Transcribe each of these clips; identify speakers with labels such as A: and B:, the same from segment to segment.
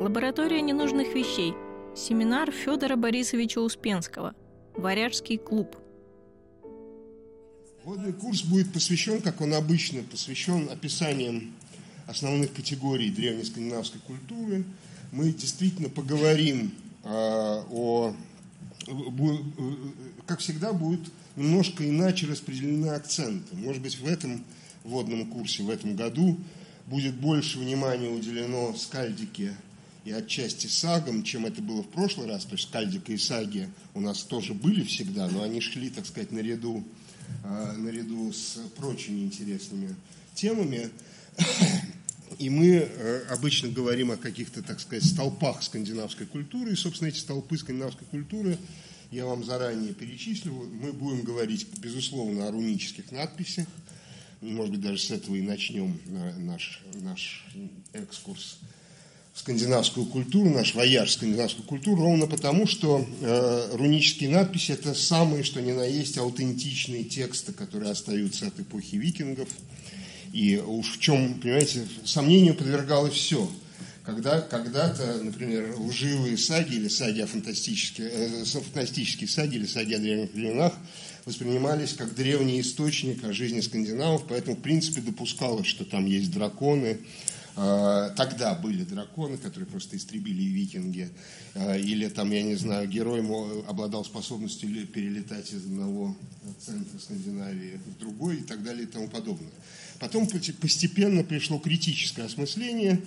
A: Лаборатория ненужных вещей. Семинар Федора Борисовича Успенского. Варяжский клуб.
B: Вводный курс будет посвящен, как он обычно, посвящен описаниям основных категорий древнескандинавской культуры. Мы действительно поговорим как всегда, будут немножко иначе распределены акценты. Может быть, в этом вводном курсе, в этом году, будет больше внимания уделено скальдике и отчасти сагам, чем это было в прошлый раз. То есть скальдика и саги у нас тоже были всегда, но они шли, так сказать, наряду с прочими интересными темами. И мы обычно говорим о каких-то, так сказать, столпах скандинавской культуры. И, собственно, эти столпы скандинавской куры я вам заранее перечислю. Мы будем говорить, безусловно, о рунических надписях. Может быть, даже с этого и начнем наш экскурс в скандинавскую культуру, наш вояж в скандинавскую культуру, ровно потому, что рунические надписи – это самые, что ни на есть, аутентичные тексты, которые остаются от эпохи викингов. И уж в чем, понимаете, сомнению подвергалось все. Когда-то, например, лживые саги или саги фантастические саги или саги о древних племенах воспринимались как древний источник о жизни скандинавов, поэтому, в принципе, допускалось, что там есть драконы. Тогда были драконы, которые просто истребили викинги. Или там, я не знаю, герой обладал способностью перелетать из одного центра Скандинавии в другой и так далее и тому подобное. Потом постепенно пришло критическое осмысление.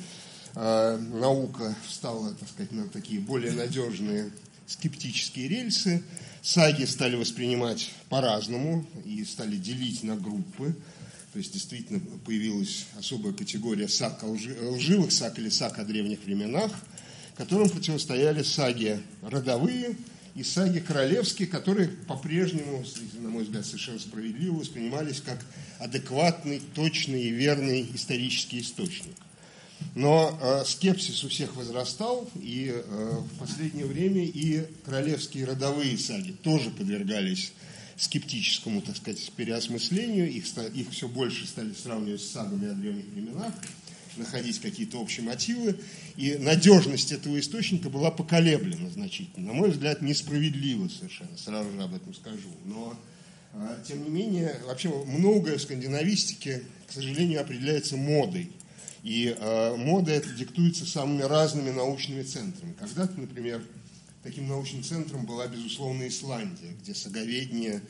B: Наука встала, так сказать, на такие более надежные скептические рельсы. Саги стали воспринимать по-разному и стали делить на группы. То есть действительно появилась особая категория саг лживых саг или саг о древних временах, которым противостояли саги родовые и саги королевские, которые по-прежнему, на мой взгляд, совершенно справедливо воспринимались как адекватный, точный и верный исторический источник. Но скепсис у всех возрастал, и в последнее время и королевские родовые саги тоже подвергались скептическому, так сказать, переосмыслению. Их все больше стали сравнивать с сагами о древних временах, находить какие-то общие мотивы. И надежность этого источника была поколеблена значительно. На мой взгляд, несправедливо совершенно, сразу же об этом скажу. Но, тем не менее, вообще многое в скандинавистике, к сожалению, определяется модой. И мода эта диктуется самыми разными научными центрами. Когда-то, например, таким научным центром была, безусловно, Исландия, где саговедение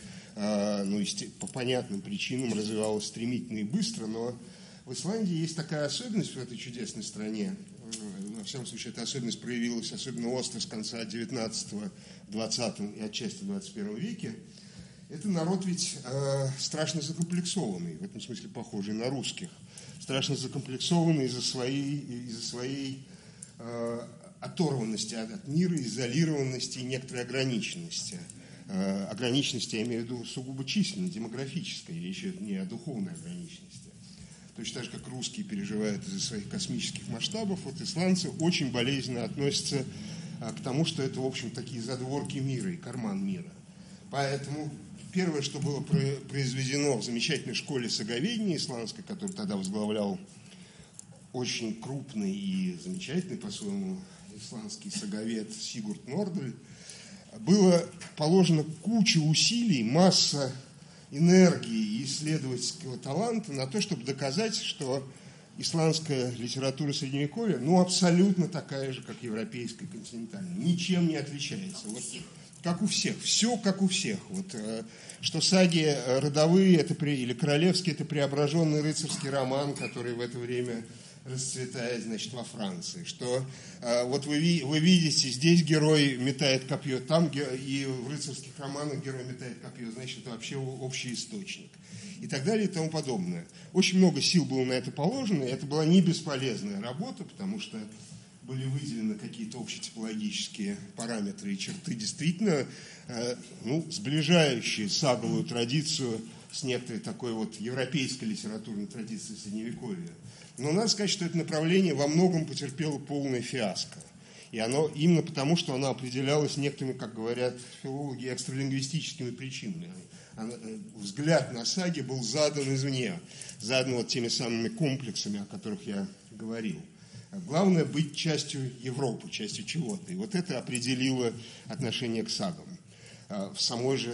B: по понятным причинам развивалось стремительно и быстро, но в Исландии есть такая особенность в этой чудесной стране. Во всяком случае, эта особенность проявилась особенно остро с конца 19-го, 20-го и отчасти 21 веке. Это народ ведь страшно закомплексованный, в этом смысле похожий на русских. Страшно закомплексованный из-за своей оторванности от мира, изолированности и некоторой ограниченности. Ограниченности, я имею в виду, сугубо численной, демографической, речь идет не о духовной ограниченности. Точно так же, как русские переживают из-за своих космических масштабов, вот исландцы очень болезненно относятся к тому, что это, в общем, такие задворки мира и карман мира. Поэтому первое, что было произведено в замечательной школе саговедения исландской, которую тогда возглавлял очень крупный и замечательный по-своему исландский саговед Сигурд Нордель, было положено куча усилий, масса энергии и исследовательского таланта на то, чтобы доказать, что исландская литература Средневековья, абсолютно такая же, как европейская континентальная, ничем не отличается. Вот как у всех, все как у всех. Вот, что саги родовые или королевские – это преображенный рыцарский роман, который в это время расцветает, значит, во Франции. Что вот вы видите, здесь герой метает копье, там и в рыцарских романах герой метает копье, значит, это вообще общий источник. И так далее, и тому подобное. Очень много сил было на это положено, и это была не бесполезная работа, потому что были выделены какие-то общетипологические параметры и черты, действительно сближающие саговую традицию с некоторой такой вот европейской литературной традицией Средневековья. Но надо сказать, что это направление во многом потерпело полное фиаско. И оно именно потому, что оно определялось некоторыми, как говорят филологи, экстралингвистическими причинами. Взгляд на саги был задан извне, задан вот теми самыми комплексами, о которых я говорил. Главное быть частью Европы, частью чего-то. И вот это определило отношение к сагам. В самой же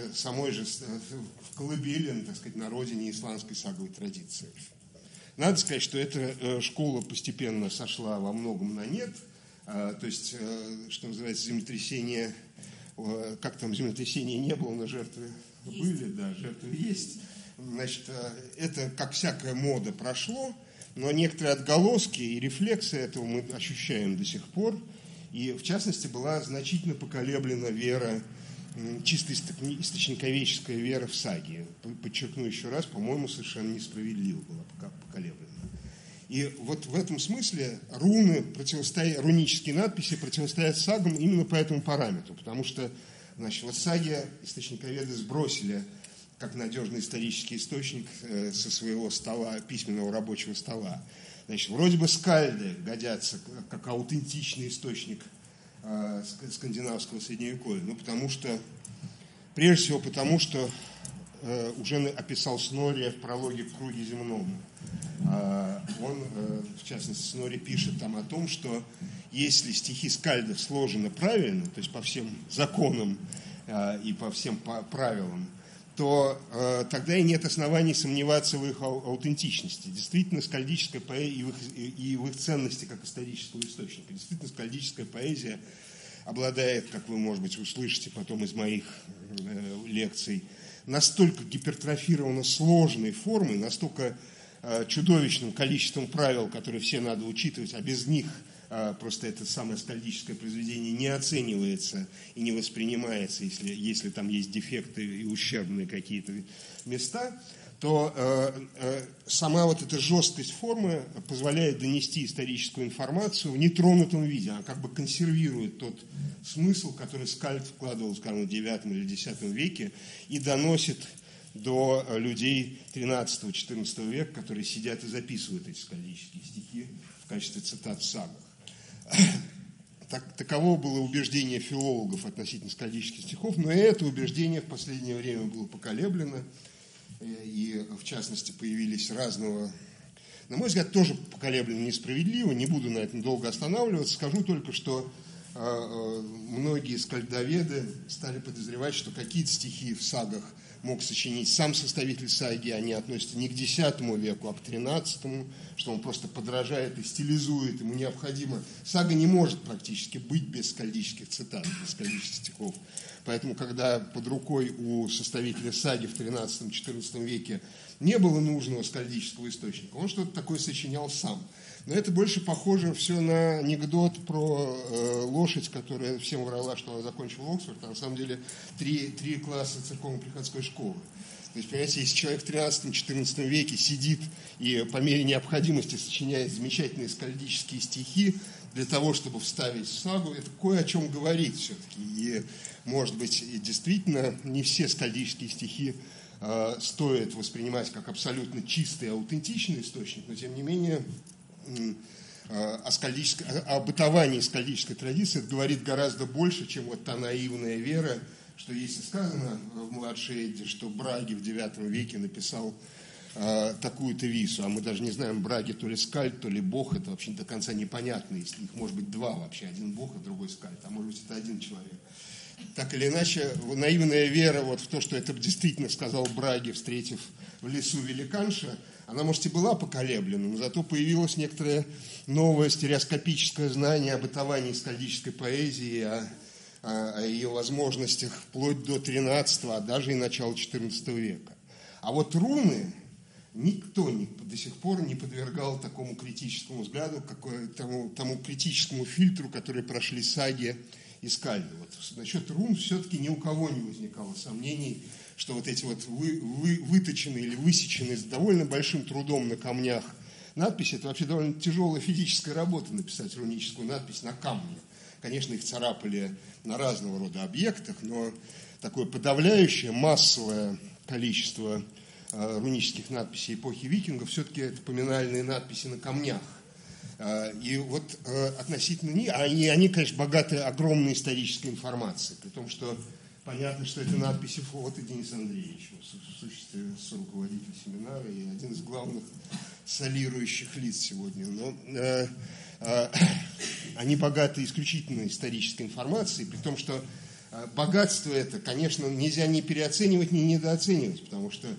B: в колыбели, так сказать, на родине исландской саговой традиции. Надо сказать, что эта школа постепенно сошла во многом на нет. То есть, что называется, землетрясение, как там землетрясения не было, но жертвы были, да, жертвы есть. Значит, это, как всякая мода, прошло, но некоторые отголоски и рефлексы этого мы ощущаем до сих пор. И, в частности, была значительно поколеблена вера, чисто источниковеческая вера в саги. Подчеркну еще раз, по-моему, совершенно несправедливо была поколеблена. И вот в этом смысле рунические надписи противостоят сагам именно по этому параметру, потому что, значит, вот саги источниковеды сбросили как надежный исторический источник со своего стола, письменного рабочего стола. Значит, вроде бы скальды годятся как аутентичный источник скандинавского средневековья, ну, прежде всего потому, что уже описал Снорри в прологе к «Круге земному». Он, в частности, Снорри пишет там о том, что если стихи скальдов сложены правильно, то есть по всем законам и по всем правилам, то тогда и нет оснований сомневаться в их аутентичности. Действительно, скальдическая поэзия и в их ценности как исторического источника. Действительно, скальдическая поэзия обладает, как вы, может быть, услышите потом из моих лекций, настолько гипертрофированно сложной формой, настолько чудовищным количеством правил, которые все надо учитывать, а без них просто это самое скальдическое произведение не оценивается и не воспринимается, если там есть дефекты и ущербные какие-то места, то сама вот эта жесткость формы позволяет донести историческую информацию в нетронутом виде. Она как бы консервирует тот смысл, который скальд вкладывал, скажем, в IX или X веке, и доносит до людей XIII-XIV века, которые сидят и записывают эти скальдические стихи в качестве цитат в сагах. Таково было убеждение филологов относительно скальдических стихов, но и это убеждение в последнее время было поколеблено, и, в частности, появились разного, на мой взгляд, тоже поколеблено несправедливо, не буду на этом долго останавливаться, скажу только, что многие скальдоведы стали подозревать, что какие-то стихи в сагах мог сочинить сам составитель саги, они относятся не к X веку, а к XIII, что он просто подражает и стилизует, ему необходимо. Сага не может практически быть без скальдических цитат, без скальдических стихов. Поэтому, когда под рукой у составителя саги в XIII-XIV веке не было нужного скальдического источника, он что-то такое сочинял сам. Но это больше похоже все на анекдот про лошадь, которая всем врала, что она закончила Оксфорд, а на самом деле три класса церковно-приходской школы. То есть, понимаете, если человек в XIII-XIV веке сидит и по мере необходимости сочиняет замечательные скальдические стихи для того, чтобы вставить в сагу, это кое о чем говорит все-таки. И, может быть, и действительно не все скальдические стихи стоит воспринимать как абсолютно чистый, аутентичный источник, но, тем не менее, о бытовании скальдической традиции это говорит гораздо больше, чем вот та наивная вера, что если сказано в «Младшей Эдде», что Браге в IX веке написал такую-то вису, а мы даже не знаем, Браге то ли скальд, то ли бог, это вообще до конца непонятно, если их может быть два вообще, один бог, а другой скальд, а может быть это один человек. Так или иначе, наивная вера вот в то, что это действительно сказал Браге, встретив в лесу великанша, она, может, и была поколеблена, но зато появилось некоторое новое стереоскопическое знание о бытовании скальдической поэзии, о ее возможностях вплоть до XIII, а даже и начала XIV века. А вот руны никто до сих пор не подвергал такому критическому взгляду, тому критическому фильтру, который прошли саги и скальды. Вот насчет рун все-таки ни у кого не возникало сомнений, что вот эти вот выточенные или высеченные с довольно большим трудом на камнях надписи, это вообще довольно тяжелая физическая работа написать руническую надпись на камне. Конечно, их царапали на разного рода объектах, но такое подавляющее массовое количество рунических надписей эпохи викингов все-таки это поминальные надписи на камнях. И вот относительно них, они, конечно, богаты огромной исторической информацией, при том, что понятно, что это надписи Флота Денис Андреевич, в сущности, руководитель семинара и один из главных солирующих лиц сегодня. Но они богаты исключительно исторической информацией, при том, что богатство это, конечно, нельзя ни переоценивать, ни недооценивать, потому что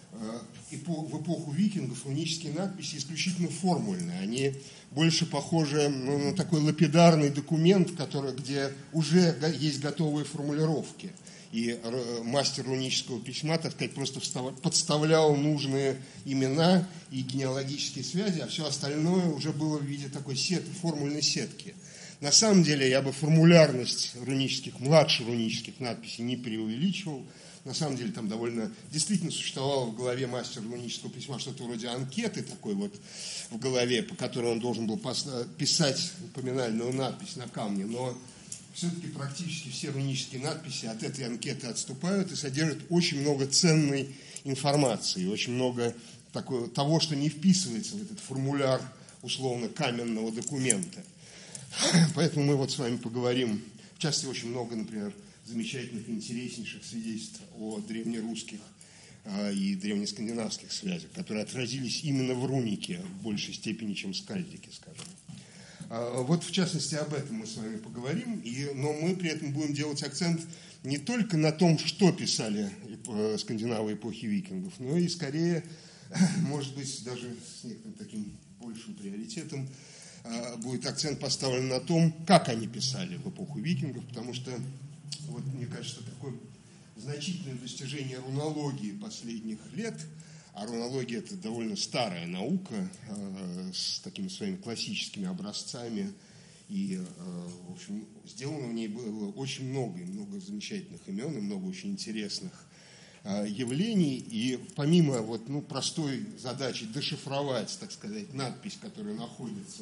B: в эпоху викингов рунические надписи исключительно формульные. Они больше похожи на такой лапидарный документ, где уже есть готовые формулировки. И мастер рунического письма, так сказать, просто подставлял нужные имена и генеалогические связи, а все остальное уже было в виде такой формульной сетки. На самом деле я бы формулярность младших рунических надписей не преувеличивал. На самом деле там действительно существовало в голове мастера рунического письма что-то вроде анкеты такой вот в голове, по которой он должен был писать поминальную надпись на камне, но все-таки практически все рунические надписи от этой анкеты отступают и содержат очень много ценной информации, очень много того, что не вписывается в этот формуляр условно каменного документа. Поэтому мы вот с вами поговорим, в частности, очень много, например, замечательных, интереснейших свидетельств о древнерусских и древнескандинавских связях, которые отразились именно в рунике в большей степени, чем в скальдике, скажем. Вот, в частности, об этом мы с вами поговорим, но мы при этом будем делать акцент не только на том, что писали скандинавы эпохи викингов, но и, скорее, может быть, даже с некоторым таким большим приоритетом будет акцент поставлен на том, как они писали в эпоху викингов, потому что, вот, мне кажется, такое значительное достижение рунологии последних лет, а рунология – это довольно старая наука с такими своими классическими образцами, и, в общем, сделано в ней было очень много, и много замечательных имен, и много очень интересных явлений, и помимо простой задачи дешифровать, так сказать, надпись, которая находится,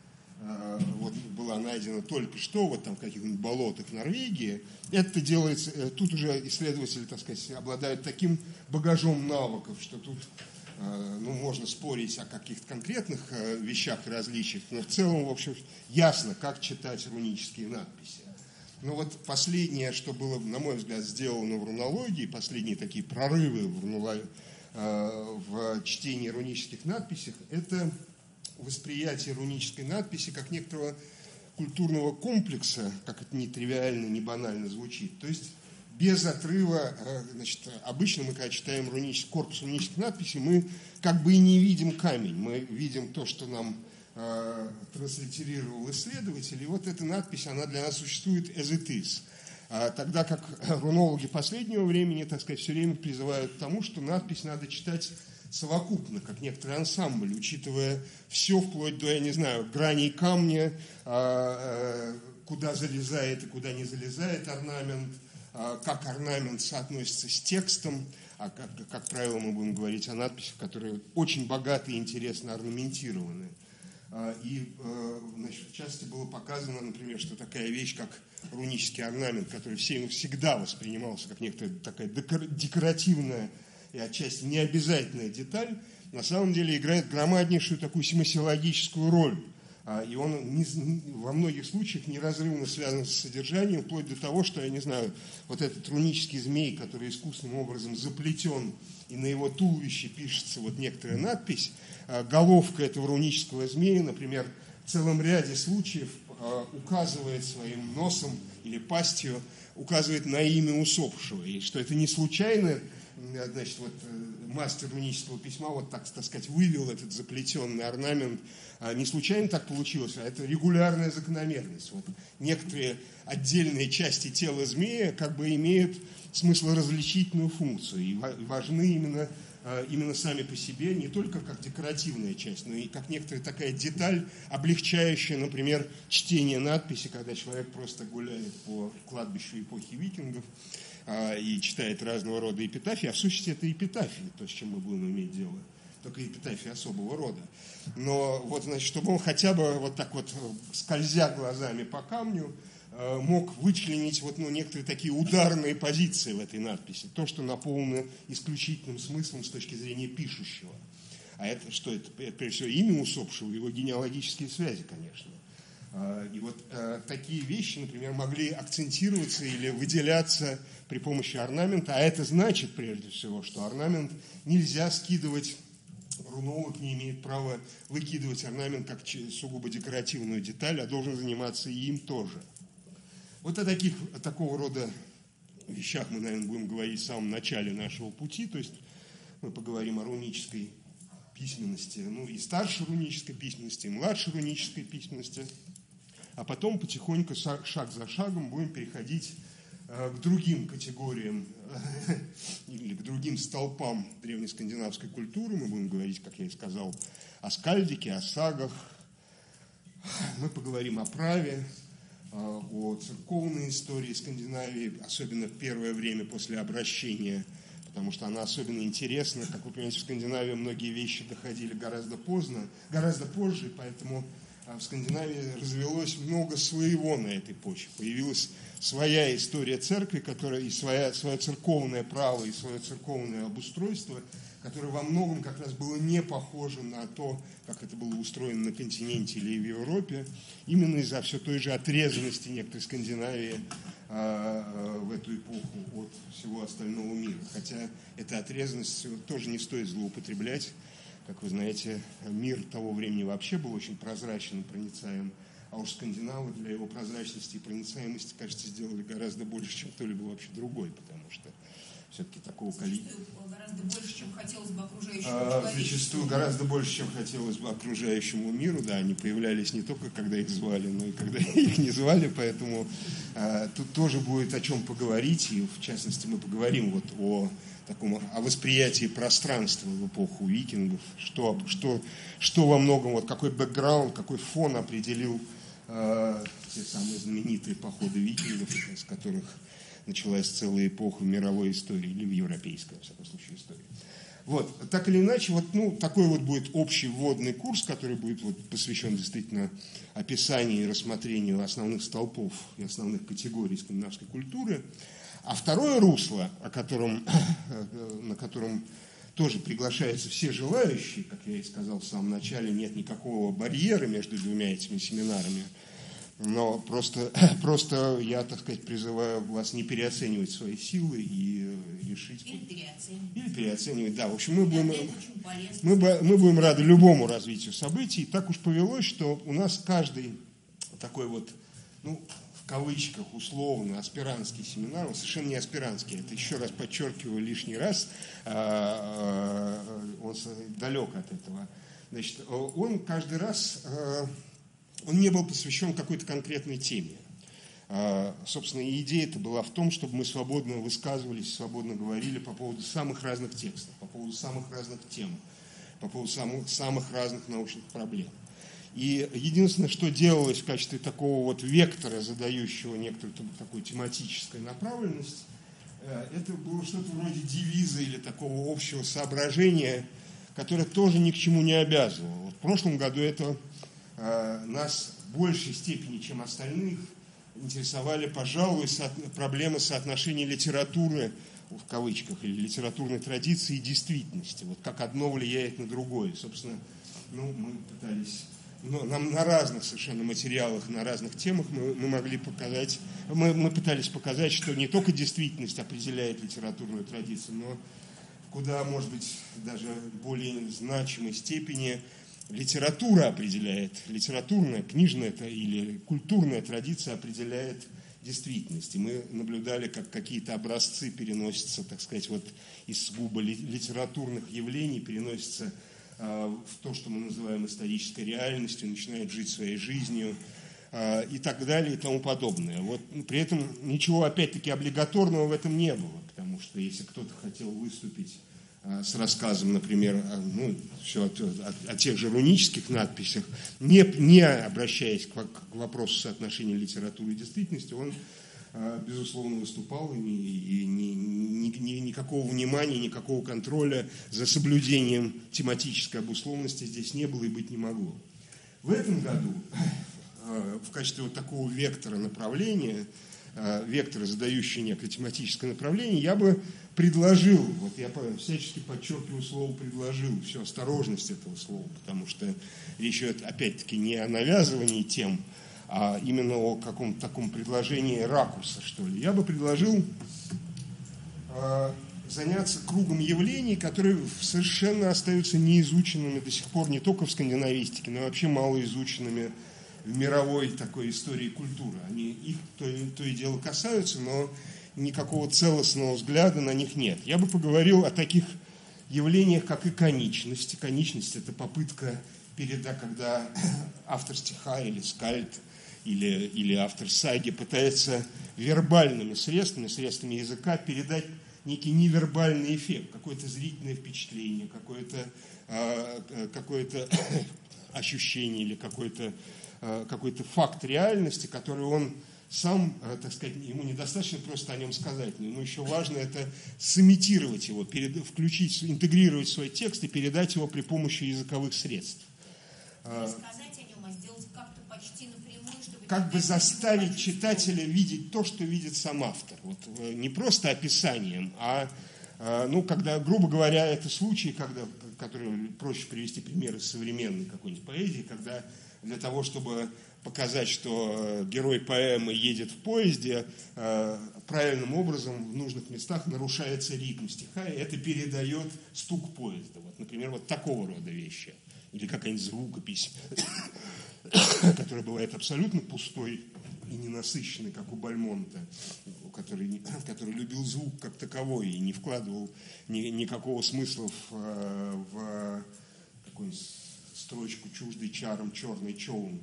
B: была найдена только что в каких-нибудь болотах Норвегии, это делается, тут уже исследователи, так сказать, обладают таким багажом навыков, что тут можно спорить о каких-то конкретных вещах и различиях, но в целом, в общем, ясно, как читать рунические надписи. Но вот последнее, что было, на мой взгляд, сделано в рунологии, последние такие прорывы в чтении рунических надписей, это восприятие рунической надписи как некоторого культурного комплекса, как это не тривиально, не банально звучит. То есть без отрыва, обычно мы, когда читаем корпус рунических надписей, мы как бы и не видим камень, мы видим то, что нам транслитерировал исследователь, и вот эта надпись, она для нас существует as it is. Тогда как рунологи последнего времени, так сказать, все время призывают к тому, что надпись надо читать совокупно, как некоторый ансамбль, учитывая все вплоть до, я не знаю, граней камня, куда залезает и куда не залезает орнамент, как орнамент соотносится с текстом, а как правило, мы будем говорить о надписях, которые очень богаты и интересно орнаментированы. И, в частности, было показано, например, что такая вещь, как рунический орнамент, который всегда воспринимался как некоторая такая декоративная и отчасти необязательная деталь, на самом деле играет громаднейшую такую семасиологическую роль. И он во многих случаях неразрывно связан с содержанием, вплоть до того, что, я не знаю, вот этот рунический змей, который искусственным образом заплетен, и на его туловище пишется вот некоторая надпись, головка этого рунического змея, например, в целом ряде случаев указывает своим носом или пастью, указывает на имя усопшего, и что это не случайно. Значит, мастер рунического письма так сказать, вывел этот заплетенный орнамент. Не случайно так получилось, а это регулярная закономерность. Некоторые отдельные части тела змея как бы имеют смыслоразличительную функцию и важны именно сами по себе, не только как декоративная часть, но и как некоторая такая деталь, облегчающая, например, чтение надписи, когда человек просто гуляет по кладбищу эпохи викингов и читает разного рода эпитафии, а в сущности это эпитафии, то, с чем мы будем иметь дело, только эпитафии особого рода. Но чтобы он хотя бы скользя глазами по камню, мог вычленить некоторые такие ударные позиции в этой надписи, то, что наполнено исключительным смыслом с точки зрения пишущего. А это что? Это прежде всего имя усопшего, его генеалогические связи, конечно. И такие вещи, например, могли акцентироваться или выделяться при помощи орнамента, а это значит, прежде всего, что орнамент нельзя скидывать рунолог не имеет права выкидывать орнамент как сугубо декоративную деталь, а должен заниматься и им тоже. Вот о такого рода вещах мы, наверное, будем говорить в самом начале нашего пути, то есть мы поговорим о рунической письменности, ну и старшей рунической письменности, и младшей рунической письменности, а потом потихоньку, шаг за шагом, будем переходить к другим категориям или к другим столпам древнескандинавской культуры. Мы будем говорить, как я и сказал, о скальдике, о сагах. Мы поговорим о праве, о церковной истории Скандинавии, особенно в первое время после обращения, потому что она особенно интересна. Как вы понимаете, в Скандинавии многие вещи доходили гораздо позже, и поэтому в Скандинавии развелось много своего на этой почве. Появилась своя история церкви, которая и свое церковное право, и свое церковное обустройство, которое во многом как раз было не похоже на то, как это было устроено на континенте или в Европе, именно из-за все той же отрезанности некоторой Скандинавии в эту эпоху от всего остального мира. Хотя эта отрезанность тоже не стоит злоупотреблять. Как вы знаете, мир того времени вообще был очень прозрачен и проницаем, а уж скандинавы для его прозрачности и проницаемости, кажется, сделали гораздо больше, чем кто-либо вообще другой, потому что все-таки такого количества...
C: Гораздо больше, чем хотелось бы окружающему человечеству.
B: Зачастую гораздо больше, чем хотелось бы окружающему миру, да, они появлялись не только, когда их звали, но и когда их не звали, поэтому тут тоже будет о чем поговорить, и в частности мы поговорим вот о восприятии пространства в эпоху викингов, что во многом, вот какой бэкграунд, какой фон определил те самые знаменитые походы викингов, из которых началась целая эпоха мировой истории, или в европейской, во всяком случае, истории. Вот, так или иначе, такой вот будет общий вводный курс, который будет посвящен действительно описанию и рассмотрению основных столпов и основных категорий скандинавской культуры. А второе русло, на котором тоже приглашаются все желающие, как я и сказал в самом начале, нет никакого барьера между двумя этими семинарами, но просто я, так сказать, призываю вас не переоценивать свои силы и решить... Или переоценивать, да. В общем, мы будем рады любому развитию событий. Так уж повелось, что у нас каждый такой в кавычках, условно, аспирантский семинар, он совершенно не аспирантский, это еще раз подчеркиваю лишний раз, он далек от этого. Значит, он каждый раз, он не был посвящен какой-то конкретной теме. Собственно, идея-то была в том, чтобы мы свободно высказывались, свободно говорили по поводу самых разных текстов, по поводу самых разных тем, по поводу самых разных научных проблем. И единственное, что делалось в качестве такого вектора, задающего некоторую такую тематическую направленность, это было что-то вроде девиза или такого общего соображения, которое тоже ни к чему не обязывало. В прошлом году это нас в большей степени, чем остальных, интересовали, пожалуй, проблемы соотношения литературы, в кавычках, или литературной традиции и действительности. Вот как одно влияет на другое. Собственно, мы пытались... на разных совершенно материалах, на разных темах мы пытались показать, что не только действительность определяет литературную традицию, но куда, может быть, даже более значимой степени литература определяет, литературная, книжная или культурная традиция определяет действительность. И мы наблюдали, как какие-то образцы переносятся, так сказать, из сугубо литературных явлений, переносятся в то, что мы называем исторической реальностью, начинают жить своей жизнью и так далее и тому подобное. При этом ничего, опять-таки, облигаторного в этом не было, потому что если кто-то хотел выступить с рассказом, например, о тех же рунических надписях, не обращаясь к вопросу соотношения литературы и действительности, он, безусловно, выступал, и никакого внимания, никакого контроля за соблюдением тематической обусловленности здесь не было и быть не могло. В этом году в качестве такого вектора направления, вектора, задающего некое тематическое направление, я бы предложил, я всячески подчеркиваю слово «предложил», всю осторожность этого слова, потому что речь идет, опять-таки, не о навязывании тем, а именно о каком-то таком предложении ракурса, что ли. Я бы предложил заняться кругом явлений, которые совершенно остаются неизученными до сих пор не только в скандинавистике, но и вообще малоизученными в мировой такой истории культуры. Они их то и дело касаются, но никакого целостного взгляда на них нет. Я бы поговорил о таких явлениях, как иконичность. Иконичность – это попытка передать, когда автор стиха или скальд, или автор саги пытается вербальными средствами языка передать некий невербальный эффект, какое-то зрительное впечатление, какое-то ощущение или какой-то факт реальности, который он сам, так сказать, ему недостаточно просто о нем сказать, но еще важно это сымитировать его, включить, интегрировать в свой текст и передать его при помощи языковых средств.
C: Рассказать о нем, а сделать как-то почти напрямую, чтобы...
B: Как бы заставить читателя видеть то, что видит сам автор. Вот, не просто описанием, а, когда, грубо говоря, это случаи, которые проще привести примеры из современной какой-нибудь поэзии, когда для того, чтобы показать, что герой поэмы едет в поезде, правильным образом в нужных местах нарушается ритм стиха, и это передает стук поезда. Вот, например, вот такого рода вещи. Или какая-нибудь звукопись, которая бывает абсолютно пустой и ненасыщенной, как у Бальмонта, который любил звук как таковой и не вкладывал никакого смысла в какую-нибудь строчку «чуждый чаром черный челн».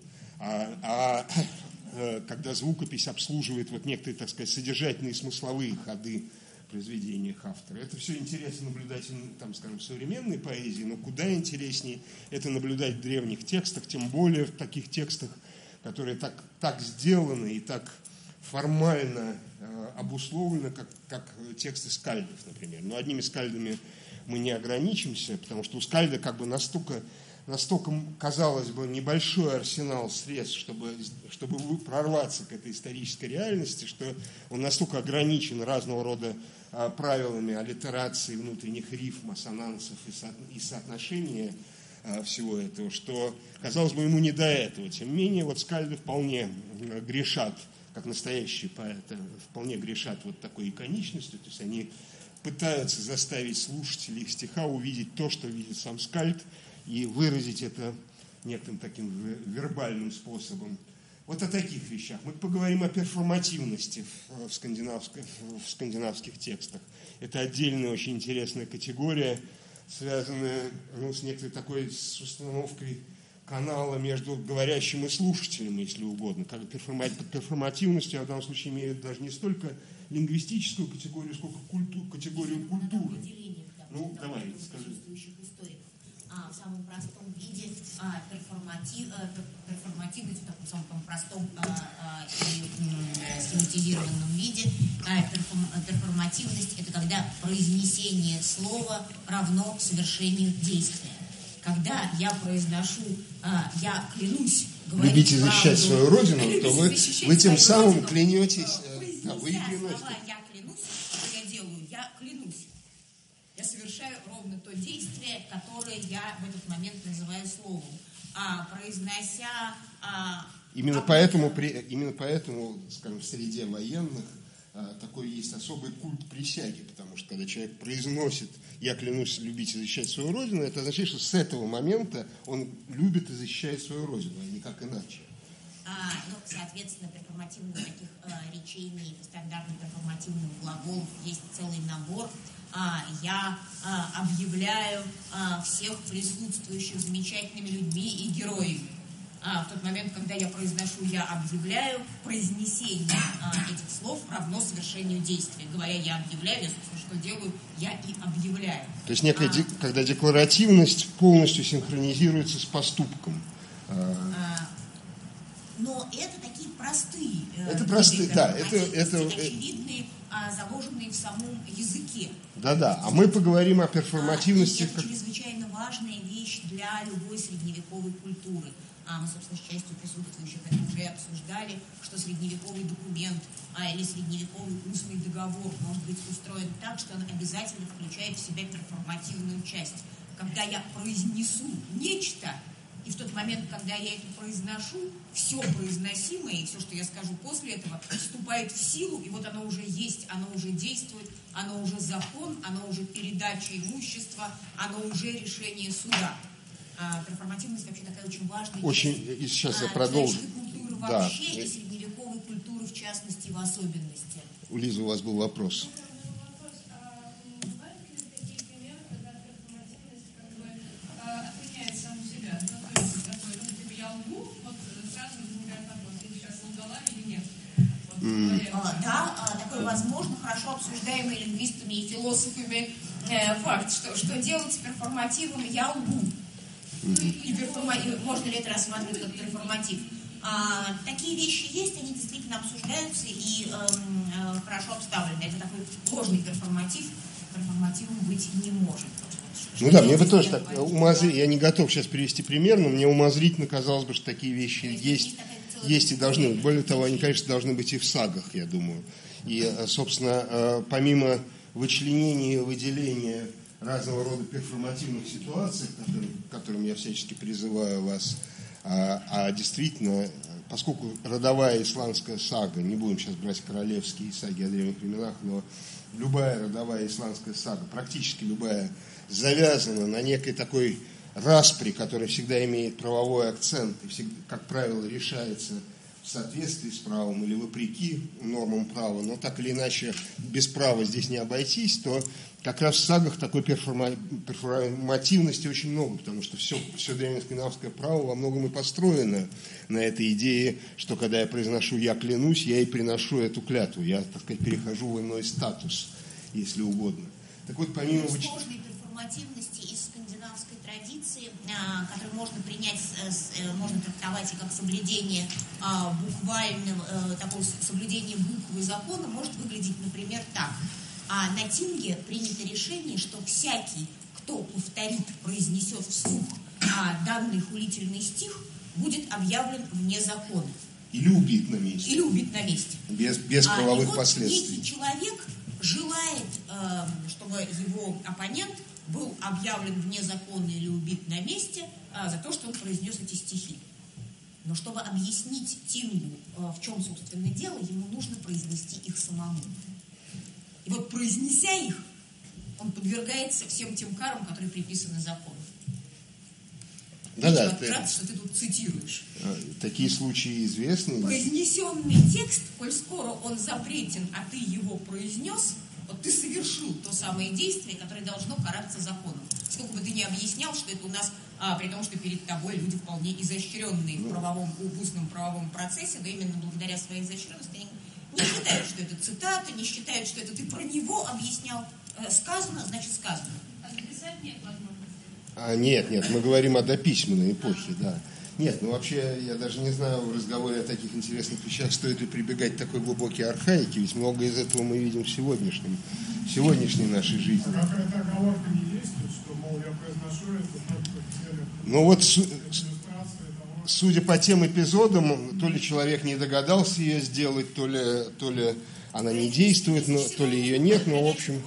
B: Когда звукопись обслуживает вот некоторые, так сказать, содержательные смысловые ходы в произведениях автора. Это все интересно наблюдать, там, скажем, в современной поэзии, но куда интереснее это наблюдать в древних текстах, тем более в таких текстах, которые так сделаны и так формально обусловлены, как тексты скальдов, например. Но одними скальдами мы не ограничимся, потому что у скальда как бы настолько, казалось бы, небольшой арсенал средств, чтобы прорваться к этой исторической реальности, что он настолько ограничен разного рода правилами аллитерации, внутренних рифм, ассонансов и соотношения всего этого, что, казалось бы, ему не до этого. Тем не менее, вот скальды вполне грешат, как настоящие поэты, вполне грешат вот такой иконичностью, то есть они пытаются заставить слушателей их стиха увидеть то, что видит сам скальд, и выразить это некоторым таким вербальным способом. Вот о таких вещах. Мы поговорим о перформативности в скандинавских текстах. Это отдельная очень интересная категория, связанная с некоторой такой с установкой канала между говорящим и слушателем, если угодно. Как под перформативностью я в данном случае имею даже не столько лингвистическую категорию, сколько категорию культуры. Давай, скажи.
C: В самом простом виде перформативность, в таком самом простом и схематизированном виде. Перформативность – это когда произнесение слова равно совершению действия. Когда я произношу «я клянусь говорить
B: любите защищать
C: правду»,
B: свою родину, то вы тем самым клянетесь. Вы и клянетесь.
C: «Я клянусь», что я делаю? Я клянусь. Я совершаю ровно то действие, которое я в этот момент называю словом. Произнося...
B: Именно поэтому, скажем, в среде военных такой есть особый культ присяги, потому что когда человек произносит «я клянусь любить и защищать свою родину», это означает, что с этого момента он любит и защищает свою родину, а никак иначе.
C: Соответственно, перформативных таких речений, стандартных перформативных глаголов есть целый набор. Я объявляю всех присутствующих замечательными людьми и героями. В тот момент, когда я произношу «я объявляю», произнесение этих слов равно совершению действия. Говоря «я объявляю», я, собственно, что делаю? Я и объявляю.
B: То есть когда декларативность полностью синхронизируется с поступком.
C: Но это такие простые.
B: Это простые, да.
C: Это очевидные, заложенные в самом языке.
B: Да. А мы поговорим о перформативности.
C: Это чрезвычайно важная вещь для любой средневековой культуры. Мы, собственно, с частью присутствующих это уже обсуждали, что средневековый документ или средневековый устный договор может быть устроен так, что он обязательно включает в себя перформативную часть. Когда я произнесу нечто, И в тот момент, когда я это произношу, все произносимое и все, что я скажу после этого, вступает в силу, и вот оно уже есть, оно уже действует, оно уже закон, оно уже передача имущества, оно уже решение суда. Перформативность вообще такая очень важная
B: часть. И сейчас я продолжу.
C: Культуры вообще, и средневековой культуры в частности, в особенности.
B: У Лизы у вас был вопрос.
C: Да, такой возможно, хорошо обсуждаемый лингвистами и философами факт, что делать с перформативом «я лгу». И можно ли это рассматривать как перформатив? Такие вещи есть, они действительно обсуждаются и хорошо обставлены. Это такой ложный перформатив, перформативом быть не может.
B: Ну да, мне бы тоже так умозрительно, я не готов сейчас привести пример, но мне умозрительно казалось бы, что такие вещи есть и должны быть. Более того, они, конечно, должны быть и в сагах, я думаю. И, собственно, помимо вычленения и выделения разного рода перформативных ситуаций, к которым я всячески призываю вас, действительно, поскольку родовая исландская сага, не будем сейчас брать королевские саги о древних временах, но любая родовая исландская сага, практически любая, завязана на некой такой распри, которая всегда имеет правовой акцент и, всегда, как правило, решается в соответствии с правом или вопреки нормам права, но так или иначе без права здесь не обойтись, то как раз в сагах такой перформативности очень много, потому что все древнескандинавское право во многом и построено на этой идее, что когда я произношу «я клянусь», я и приношу эту клятву, я, так сказать, перехожу в иной статус, если угодно. Так вот, помимо
C: сложной перформативности из скандинавской традиции, которую можно принять, можно трактовать и как соблюдение буквального, такого соблюдения буквы закона, может выглядеть, например, так. На Тинге принято решение, что всякий, кто повторит, произнесет вслух данный хулительный стих, будет объявлен вне закона.
B: Или убит на месте.
C: Или убит на месте.
B: Без правовых последствий.
C: Некий человек желает, чтобы его оппонент был объявлен вне закона или убит на месте за то, что он произнес эти стихи. Но чтобы объяснить Тингу, в чем, собственно, дело, ему нужно произнести их самому. И вот, произнеся их, он подвергается всем тем карам, которые приписаны закону.
B: Да,
C: что ты тут цитируешь.
B: Такие случаи известны.
C: Произнесенный текст, коль скоро он запретен, а ты его произнес, вот ты совершил то самое действие, которое должно караться законом. Сколько бы ты ни объяснял, что это у нас, при том, что перед тобой люди вполне изощренные в устном правовом процессе, но именно благодаря своей изощренности они не считают, что это цитата, не считают, что это ты про него объяснял. Сказано, значит сказано.
D: А записать нет возможности?
B: Нет, мы говорим о дописьменной эпохе, да. Нет, вообще, я даже не знаю, в разговоре о таких интересных вещах стоит ли прибегать к такой глубокой архаике, ведь много из этого мы видим в сегодняшней нашей жизни.
E: А какая-то оговорка не действует, что, мол, я произношу это только в целях
B: судя по тем эпизодам, то ли человек не догадался ее сделать, то ли она не действует, то ли ее нет, но, в общем...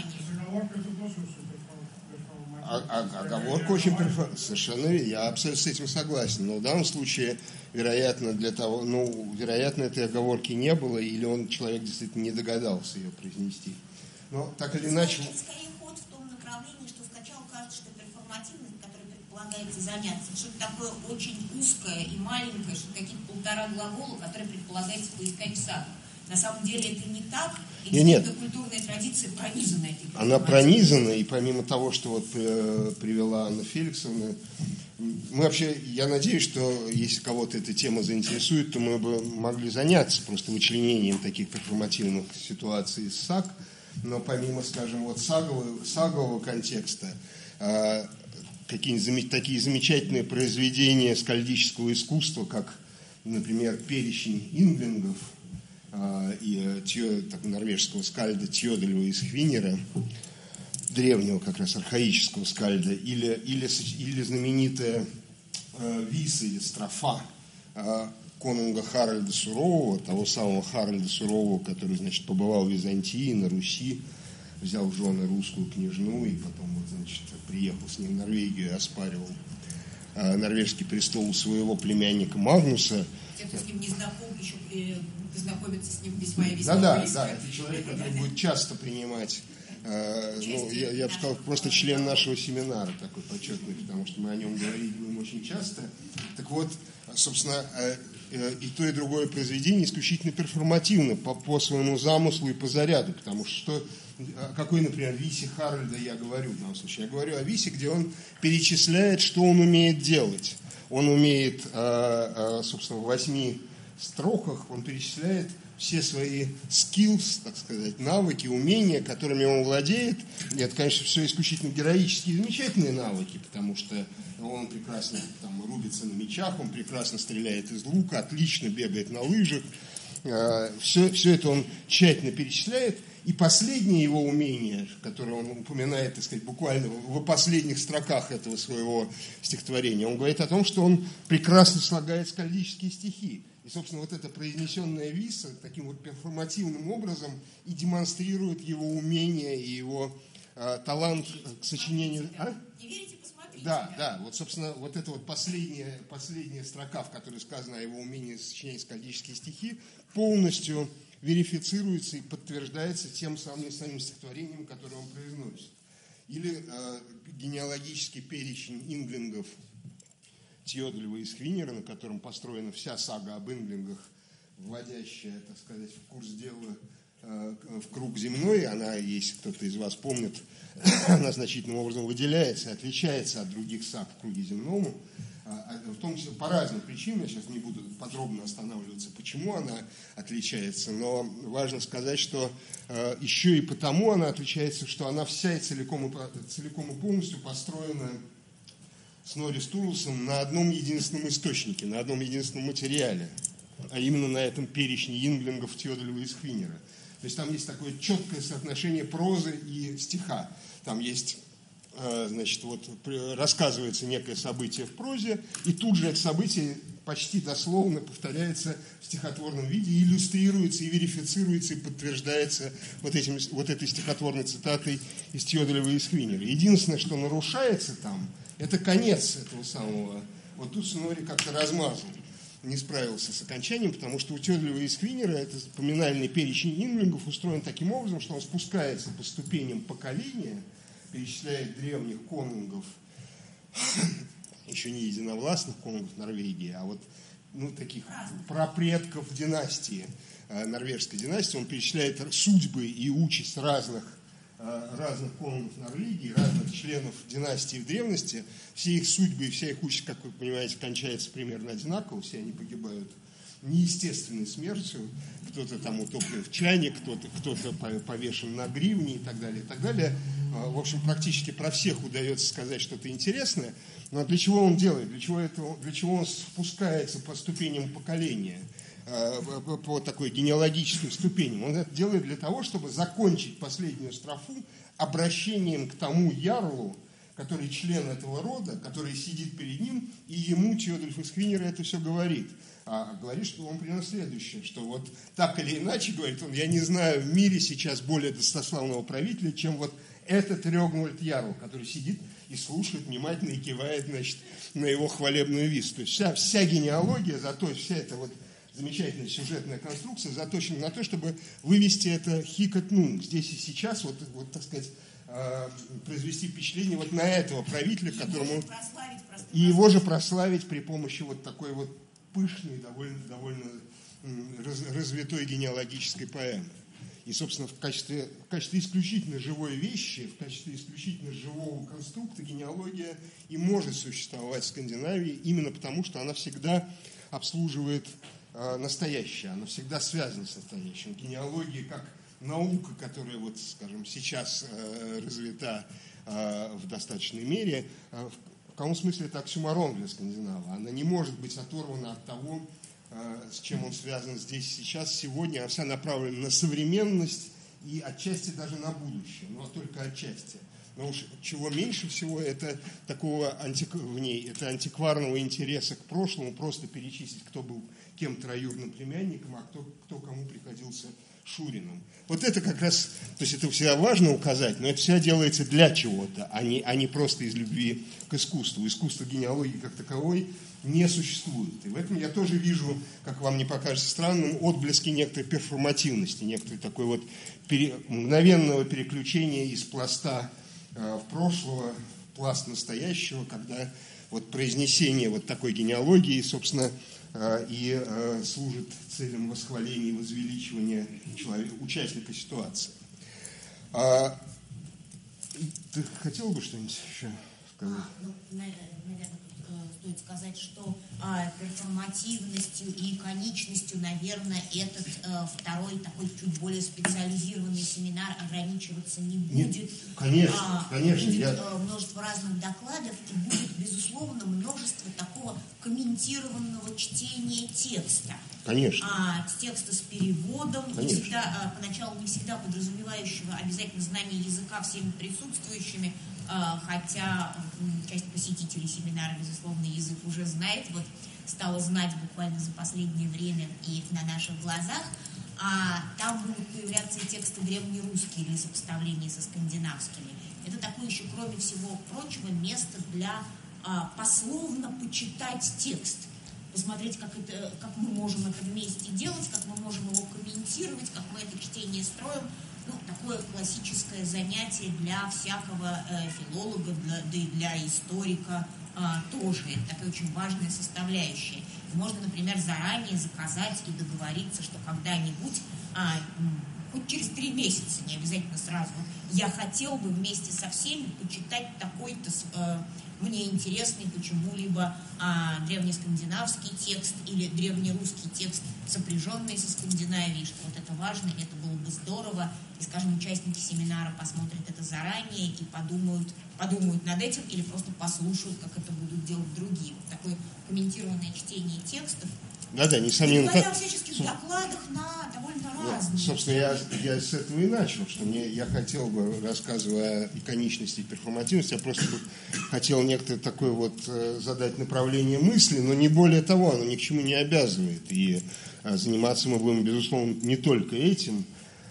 B: Оговорка очень совершенно, я абсолютно с этим согласен, но в данном случае, вероятно, вероятно, этой оговорки не было, или человек действительно не догадался ее произнести. Но так или иначе...
C: Это скорее ход в том направлении, что сначала кажется, что перформативность, которой предполагается заняться, что-то такое очень узкое и маленькое, что какие-то 1,5 глагола, которые предполагается поискать в сагах. На самом деле это не так, и действительно культурная традиция пронизана этой перформативностью.
B: Она пронизана, и помимо того, что привела Анна Феликсовна, я надеюсь, что если кого-то эта тема заинтересует, то мы бы могли заняться просто вычленением таких перформативных ситуаций из саг, но помимо, скажем, сагового контекста, какие-нибудь такие замечательные произведения скальдического искусства, как, например, «Перечень инглингов», и норвежского скальда Тьёдельва из Хвинера, древнего как раз архаического скальда, или знаменитая виса или строфа конунга Харальда Сурового, того самого Харальда Сурового, который, побывал в Византии, на Руси, взял в жены русскую княжну и потом, приехал с ней в Норвегию и оспаривал норвежский престол у своего племянника Магнуса.
C: Те, кто с ним не знаком, еще познакомиться с ним весьма и весьма близко.
B: Да, это человек, который будет часто принимать, я бы сказал, просто член нашего семинара такой почетный, потому что мы о нем говорить будем очень часто. Так вот, собственно, и то, и другое произведение исключительно перформативно по своему замыслу и по заряду, потому что о какой, например, висе Харальда я говорю в данном случае? Я говорю о висе, где он перечисляет, что он умеет делать. Он умеет, собственно, в 8 строках он перечисляет все свои skills, так сказать, навыки, умения, которыми он владеет. И это, конечно, все исключительно героические, замечательные навыки, потому что он прекрасно там рубится на мечах, он прекрасно стреляет из лука, отлично бегает на лыжах. Все это он тщательно перечисляет. И последнее его умение, которое он упоминает, так сказать, буквально в последних строках этого своего стихотворения, он говорит о том, что он прекрасно слагает скальдические стихи. И, собственно, вот эта произнесенная виса таким вот перформативным образом и демонстрирует его умение и его талант к сочинению.
C: Не верите, посмотрите.
B: Да, вот, собственно, вот эта вот последняя строка, в которой сказано о его умении сочинять скальдические стихи, полностью верифицируется и подтверждается тем самым стихотворением, которое он произносит. Или генеалогический перечень инглингов Тьодельва и Сквиннера, на котором построена вся сага об инглингах, вводящая, так сказать, в курс дела в круг земной. Она, если кто-то из вас помнит, она значительным образом выделяется и отличается от других саг в круге земному. В том числе по разным причинам, я сейчас не буду подробно останавливаться, почему она отличается, но важно сказать, что еще и потому она отличается, что она вся и целиком и полностью построена Снорри Стурлсом на одном единственном источнике, на одном единственном материале, а именно на этом перечне инглингов Тьодельва и Сквиннера. То есть там есть такое четкое соотношение прозы и стиха. Там есть, значит, вот рассказывается некое событие в прозе, и тут же это событие почти дословно повторяется в стихотворном виде, иллюстрируется, и верифицируется, и подтверждается вот этой стихотворной цитатой из Тьодельва и Сквиннера. Единственное, что нарушается там, это конец этого самого. Вот тут Снорри как-то размазал, не справился с окончанием, потому что у Тьодельва и Сквиннера этот поминальный перечень инглингов устроен таким образом, что он спускается по ступеням поколения, перечисляет древних конунгов, еще не единовластных конунгов Норвегии, а вот таких прапредков династии, норвежской династии. Он перечисляет судьбы и участь разных конунгов Норвегии, разных членов династии в древности. Все их судьбы и вся их участь, как вы понимаете, кончается примерно одинаково. Все они погибают неестественной смертью. Кто-то там утоплен в чане, кто-то повешен на гривне и так далее, и так далее. В общем, практически про всех удается сказать что-то интересное. Но для чего он делает? Для чего он спускается по ступеням поколения, по такой генеалогическим ступеням? Он это делает для того, чтобы закончить последнюю строфу обращением к тому ярлу, который член этого рода, который сидит перед ним, и ему Тьодельв и Сквиннер это все говорит. А говорит, что он принес следующее, что вот так или иначе, говорит он, я не знаю в мире сейчас более достославного правителя, чем вот этот Рёгнвальд Ярл, который сидит и слушает внимательно и кивает, значит, на его хвалебную вист. То есть вся генеалогия, вся эта вот замечательная сюжетная конструкция заточена на то, чтобы вывести это хикот нунг. Здесь и сейчас, вот так сказать, произвести впечатление вот на этого правителя, которому... И его же прославить при помощи вот такой вот пышной, довольно развитой генеалогической поэмы. И, собственно, в качестве исключительно живой вещи, в качестве исключительно живого конструкта генеалогия и может существовать в Скандинавии именно потому, что она всегда обслуживает настоящее, она всегда связана с настоящим. Генеалогия как наука, которая, вот, скажем, сейчас развита в достаточной мере, в каком смысле это оксюморон для скандинава. Она не может быть оторвана от того, с чем он связан здесь, сейчас, сегодня. Она вся направлена на современность и отчасти даже на будущее, но только отчасти. Но уж чего меньше всего, это такого в ней, это антикварного интереса к прошлому, просто перечислить, кто был кем троюродным племянником, а кто кому приходил учился Шуриным. Вот это как раз, то есть это всегда важно указать, но это всегда делается для чего-то, а не просто из любви к искусству. Искусство генеалогии как таковой не существует. И в этом я тоже вижу, как вам не покажется странным, отблески некоторой перформативности, некоторой такой вот мгновенного переключения из пласта в прошлого, пласт настоящего, когда вот произнесение вот такой генеалогии, собственно, и служит целям восхваления и возвеличивания участника ситуации. Ты хотела бы что-нибудь еще сказать?
C: Наверное, стоит сказать, что перформативностью и иконичностью, наверное, этот второй такой чуть более специализированный семинар ограничиваться не будет.
B: Нет, конечно.
C: Будет множество разных докладов, и будет, безусловно, множество такого комментированного чтения текста.
B: Конечно.
C: Текста с переводом, поначалу не всегда подразумевающего обязательно знание языка всеми присутствующими, хотя часть посетителей семинара, безусловно, язык уже знает, вот стала знать буквально за последнее время и на наших глазах. Там будут появляться и тексты древнерусские или сопоставления со скандинавскими. Это такое еще, кроме всего прочего, место для пословно почитать текст, посмотреть, как мы можем это вместе делать, как мы можем его комментировать, как мы это чтение строим. Такое классическое занятие для всякого филолога, для историка тоже. Это такая очень важная составляющая. И можно, например, заранее заказать и договориться, что когда-нибудь, хоть через 3 месяца, не обязательно сразу, я хотел бы вместе со всеми почитать такой-то мне интересный почему-либо древнескандинавский текст или древнерусский текст, сопряженный со Скандинавией, что вот это важно, это было бы здорово. И, скажем, участники семинара посмотрят это заранее и подумают над этим или просто послушают, как это будут делать другие. Вот такое комментированное чтение текстов.
B: Да, несомненно.
C: И говоря о всяческих докладах на довольно разные.
B: Собственно, я с этого и начал, что я хотел бы, рассказывая о иконичности и перформативности, я просто хотел некоторое такое вот задать направление мысли, но не более того, оно ни к чему не обязывает. И заниматься мы будем, безусловно, не только этим.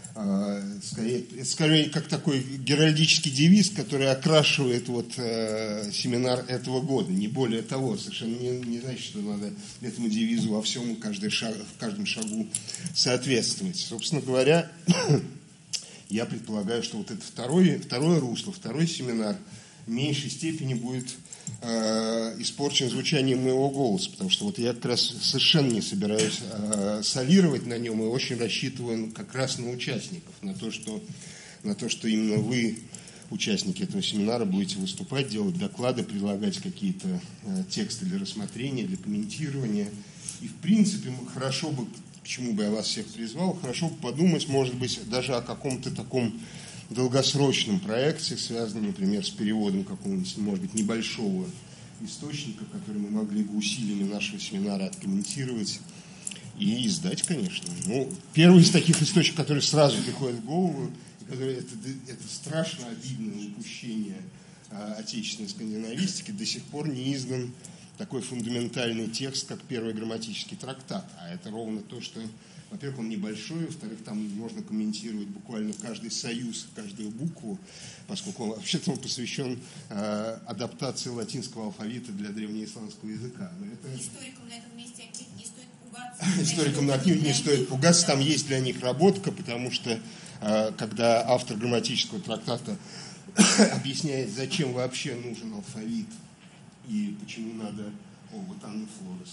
B: Скорее, как такой геральдический девиз, который окрашивает семинар этого года. Не более того, совершенно не значит, что надо этому девизу во всем, в каждом шагу соответствовать. Собственно говоря, я предполагаю, что вот это второе русло, второй семинар в меньшей степени будет испорчен звучанием моего голоса, потому что вот я как раз совершенно не собираюсь солировать на нем и очень рассчитываю как раз на участников, на то, что именно вы, участники этого семинара, будете выступать, делать доклады, предлагать какие-то тексты для рассмотрения, для комментирования. И в принципе хорошо бы, к чему бы я вас всех призвал, хорошо бы подумать, может быть, даже о каком-то таком долгосрочном проекте, связанном, например, с переводом какого-нибудь, может быть, небольшого источника, который мы могли бы усилиями нашего семинара откомментировать и издать, конечно. Первый из таких источников, который сразу приходит в голову, это страшно обидное упущение отечественной скандинавистики, до сих пор не издан такой фундаментальный текст, как первый грамматический трактат. А это ровно то, что, во-первых, он небольшой, во-вторых, там можно комментировать буквально каждый союз, каждую букву, поскольку он вообще-то посвящен адаптации латинского алфавита для древнеисландского языка.
C: Историкам на этом месте отнюдь не стоит пугаться.
B: Историкам отнюдь не стоит пугаться, там есть для них работка, потому что когда автор грамматического трактата объясняет, зачем вообще нужен алфавит и почему надо... вот Анна Флорес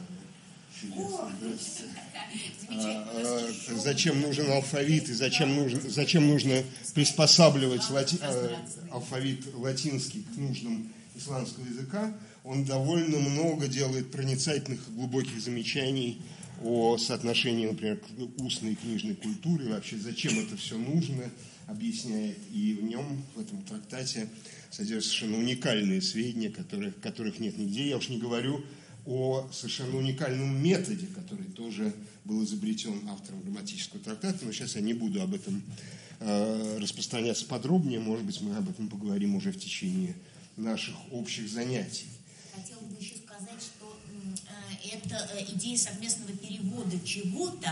B: с нами. Зачем нужен алфавит и зачем нужно приспосабливать алфавит латинский к нуждам исландского языка, он довольно много делает проницательных и глубоких замечаний о соотношении, например, устной и книжной культуры, вообще зачем это все нужно, объясняет. И в нем, в этом трактате, содержатся совершенно уникальные сведения, которых нет нигде. Я уж не говорю о совершенно уникальном методе, который тоже был изобретен автором грамматического трактата, но сейчас я не буду об этом распространяться подробнее, может быть, мы об этом поговорим уже в течение наших общих занятий.
C: Хотела бы еще сказать, что эта идея совместного перевода чего-то,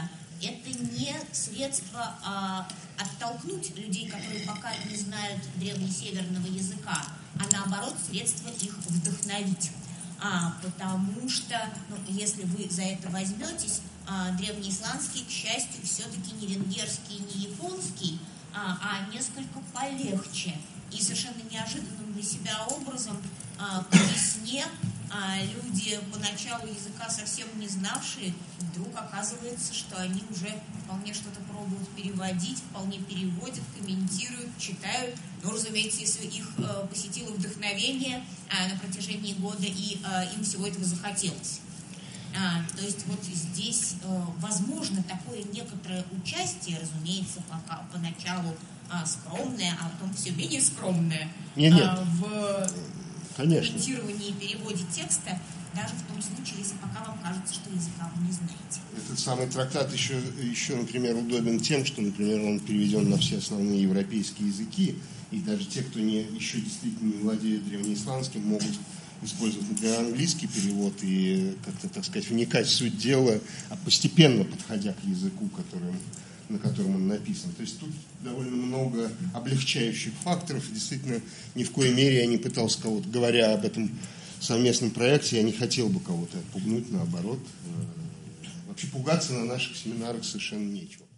C: это не средство оттолкнуть людей, которые пока не знают древнесеверного языка, а наоборот средство их вдохновить. Потому что, если вы за это возьметесь, древнеисландский, к счастью, все-таки не венгерский, не японский, а несколько полегче. И совершенно неожиданным для себя образом по весне люди, поначалу языка совсем не знавшие, вдруг оказывается, что они уже вполне что-то пробуют переводить, вполне переводят, комментируют, читают. Но, разумеется, если их посетило вдохновение на протяжении года, и им всего этого захотелось. То есть вот здесь возможно такое некоторое участие, разумеется, пока поначалу скромное, а потом все менее скромное в комментировании и переводе текста, даже в том случае, если пока вам кажется, что языка вы не знаете.
B: Этот самый трактат еще, например, удобен тем, что, например, он переведен на все основные европейские языки, и даже те, кто еще действительно не владеет древнеисландским, могут использовать, например, английский перевод и как-то, так сказать, вникать в суть дела, постепенно подходя к языку, на котором он написан. То есть тут довольно много облегчающих факторов. И действительно, ни в коей мере я не пытался кого-то, говоря об этом совместном проекте, я не хотел бы кого-то отпугнуть, наоборот. Вообще пугаться на наших семинарах совершенно нечего.